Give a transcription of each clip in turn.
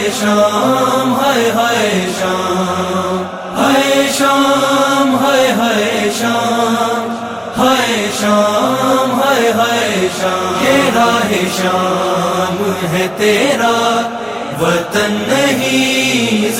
شام ہائے ہائے شام ہائے شام ہائے ہائے شام ہائے شام ہائے ہائے شام یہ راہ شام ہے تیرا وطن نہیں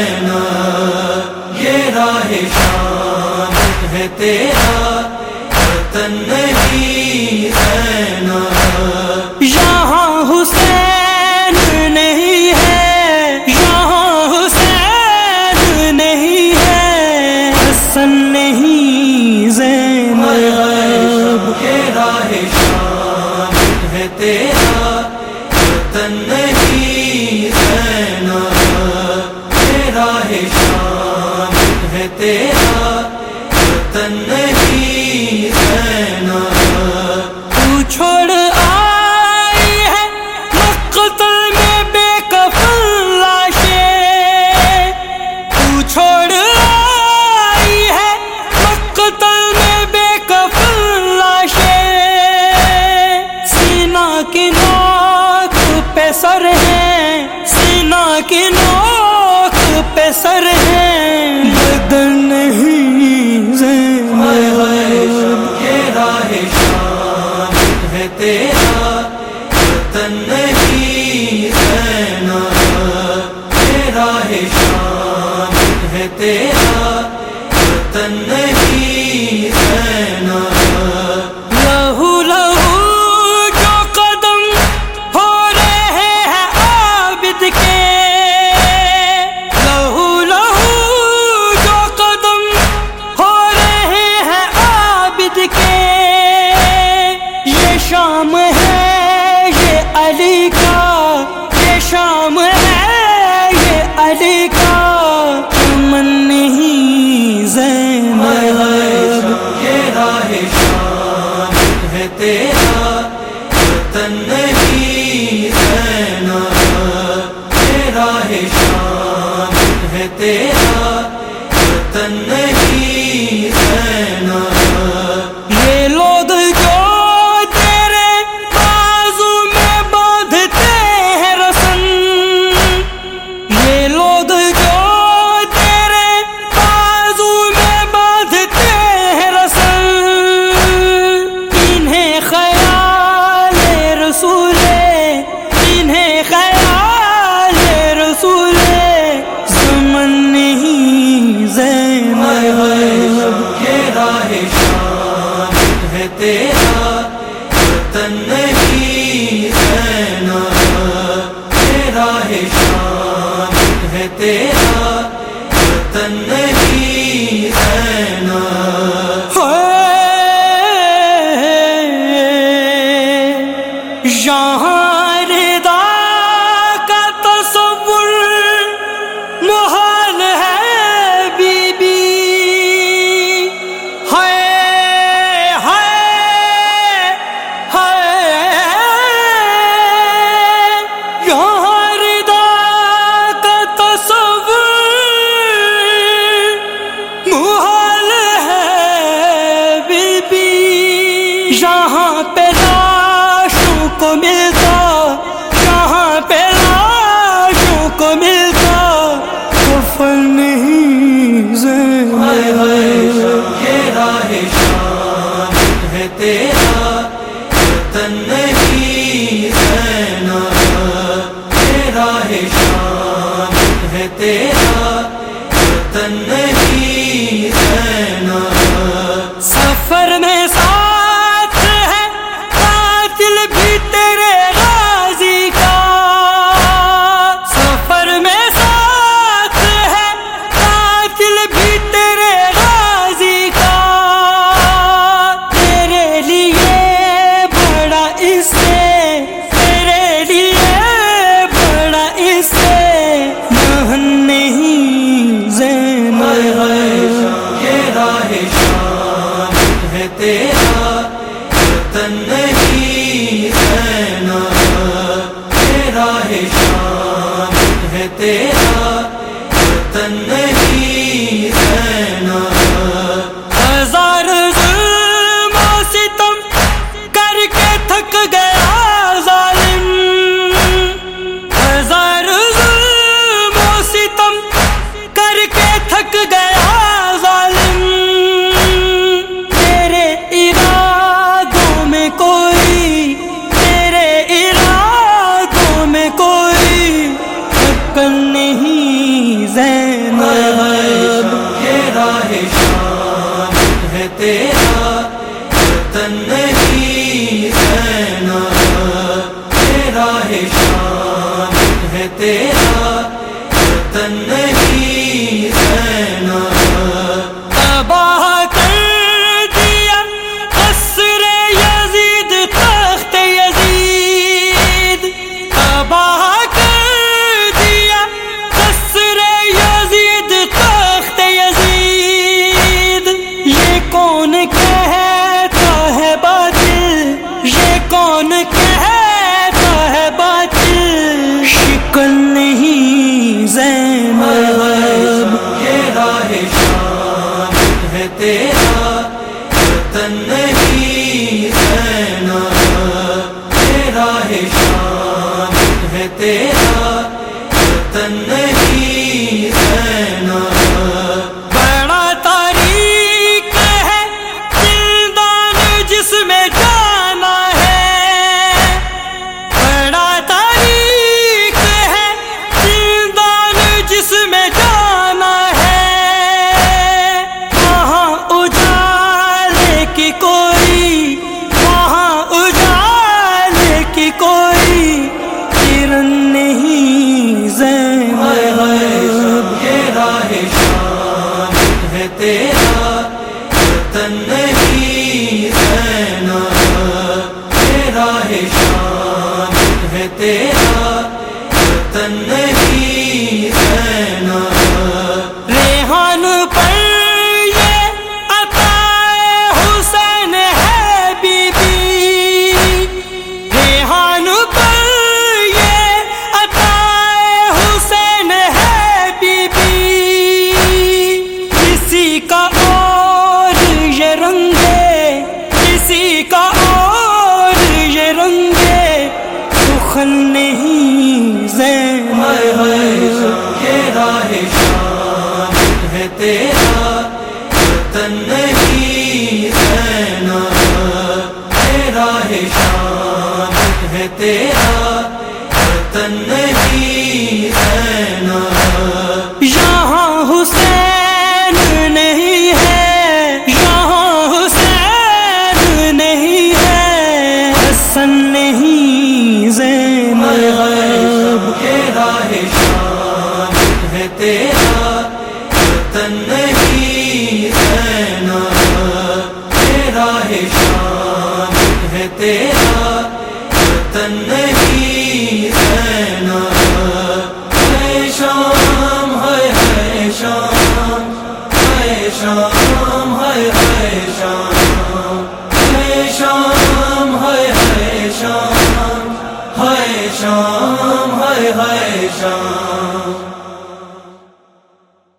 زینب یہ راہ شام ہے تیرا وطن نہیں زینب یہاں حسین نہیں ہے یہاں حسین نہیں ہے حسن نہیں زینب یہ راہ شام ہے تیرا وطن نہیں زینب یہ راہ شام ہے تیرا وطن نہیں زینب تو چھوڑ آئی ہے مقتل میں بے کفن لاشیں تو چھوڑ آئی ہے مقتل میں بے کفن لاشیں سینہ کی نوک پہ سر ہے سینہ کی نوک پہ سر ہے بدن نہیں زینب یہ راہ شام ہے تیرا وطن نہیں زینب یہ راہ شام ہے تیرا وطن نہیں زینب لہو لہو جو قدم ہو رہے ہیں عابد کے لہو لہو جو قدم ہو رہے ہیں عابد کے یہ شام ہے یہ علی کا یہ شام ہے یہ علی کا چمن نہیں زینب یہ راہ شام ہے تیرا وطن نہیں زینب یہ راہ شام ہے تیرا وطن نہیں زینب یہ لوگ جو تیرے بازو میں باندھتے ہیں رسن یہ لوگ جو تیرے بازو میں باندھتے ہیں رسن انہیں خیال رسول انہیں خیال رسول زمن نہیں زینب یہ راہ شام ہے تیرا وطن نہیں زینب یہ راہ شام ہے تیرا وطن نہیں زینب یہاں رضا کا تصور محال ہے بی بی ہائے ہائے ہائے یہاں رضا کا تصور محال ہے بی بی یہاں پہ لاشوں کو ملتا یہاں پہ لاشوں کو ملتا کفن نہیں زینب یہ راہ شام ہے تیرا وطن نہیں زینب یہ راہ شام ہے تیرا وطن نہیں زینب سفر میں ساتھ ہے قاتل بھی تیرے غازی کا سفر میں ساتھ ہے قاتل بھی تیرے غازی کا تیرے لیے بڑا اس سے تیرے لیے بڑا اس سے مہن نہیں زینب یہ راہ شام ہے تیرا وطن نہیں زینب یہ راہ شام ہے تیرا وطن نہیں زینب ہزار ظلم و ستم کر کے تھک گیا ظالم ہزار ظلم تھک گیا ظالم، تیرے ارادوں میں کوئی، تیرے ارادوں میں کوئی عقل نہیں زینب، یہ راہ شام ہے تیرا وطن نہیں زینب، یہ راہ شام ہے تیرا وطن نہیں زینب، تباہ کر دیا قصر یزید تخت یزید، تباہ کر دیا قصر یزید تخت یزید، یہ کون کہتا ہے باطل، یہ کون کہتا ہے باطل، شکل نہیں زینب، یہ راہ شام ہے تیرا وطن نہیں زینب، یہ راہ شام ہے تیرا وطن نہیں زینب، بڑا تاریخ ہے زندان جس میں جانا ہے، بڑا تاریخ ہے زندان جس میں جانا ہے، وہاں اجالے کی کوئی، وہاں اجالے کی کوئی کرن نہیں زینب، یہ راہ شام ہے تیرا وطن نہیں زینب، یہ راہ شام ہے تیرا وطن نہیں زینب، ریحان پر یہ عطائے حسین ہے بی بی، ریحان پر یہ عطائے حسین ہے بی بی، کسی کا اور یہ رنگے، کسی کا اور یہ رنگے سخن نہیں زینب، یہ راہ شام ہے تیرا وطن نہیں زینب، یہ راہ شام ہے تیرا وطن نہیں زینب، یہاں حسین نہیں ہے، یہاں حسین نہیں ہے، حسن نہیں زینب، یہ راہ شام ہے تیرا وطن نہیں زینب، یہ راہ شام ہے تیرا وطن نہیں زینب، ہے شام، ہے شام، ہے شام